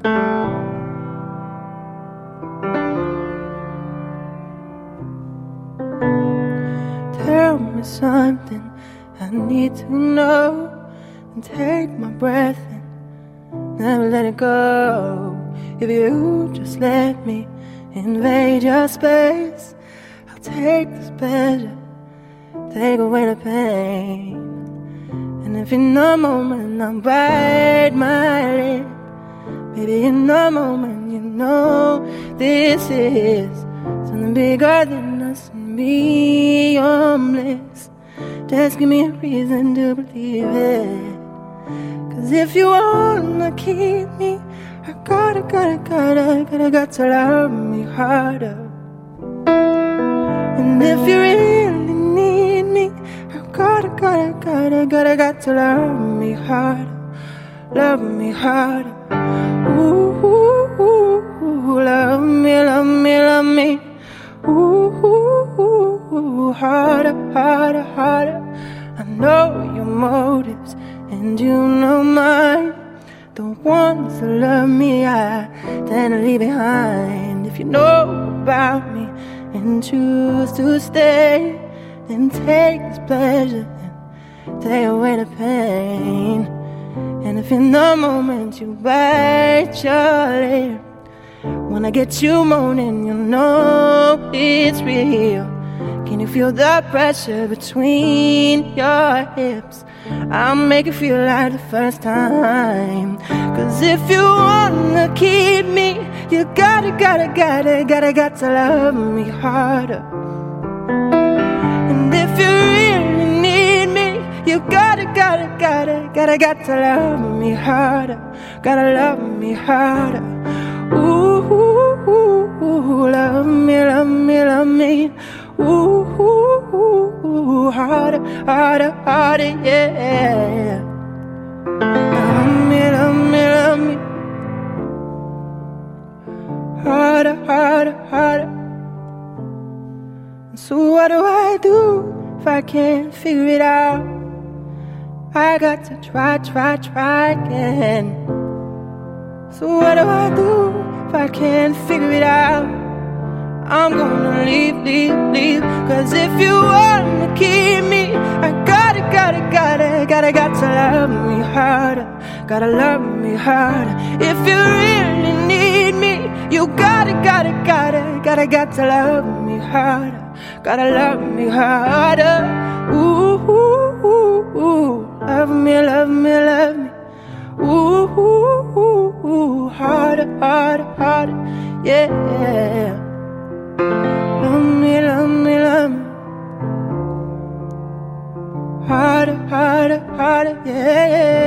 Tell me something I need to know, and take my breath and never let it go. If you just let me invade your space, I'll take this pleasure, take away the pain. And if in a moment I'll bite my lip, maybe in a moment you know this is something bigger than us and beyond bliss. Just give me a reason to believe it. Cause if you wanna keep me, I gotta to love me harder. And if you really need me, I gotta to love me harder. Love me harder. Ooh, ooh, ooh, love me, love me, love me. Ooh, ooh, ooh, harder, harder, harder. I know your motives and you know mine. The ones that love me I tend to leave behind. If you know about me and choose to stay, then take this pleasure and take away the pain. And if in the moment you bite your lip, when I get you moaning, you know it's real. Can you feel the pressure between your hips? I'll make it feel like the first time. Cause if you wanna keep me, you gotta to love me harder. And if you really need me, you gotta to love me harder. Gotta love me harder. Ooh, ooh, ooh, ooh, love me, love me, love me. Ooh, ooh, ooh, ooh, harder, harder, harder, yeah. Love me, love me, love me. Harder, harder, harder. So what do I do if I can't figure it out? I got to try again. So what do I do if I can't figure it out? I'm gonna leave. Cause if you wanna keep me, I gotta to love me harder. Gotta love me harder. If you really need me, you gotta to love me harder. Gotta love me harder. Ooh, ooh, ooh, ooh. Love me, love me, love me. Ooh, ooh, ooh, ooh. Harder, harder, harder, yeah. Love me, love me, love me. Harder, harder, harder, yeah.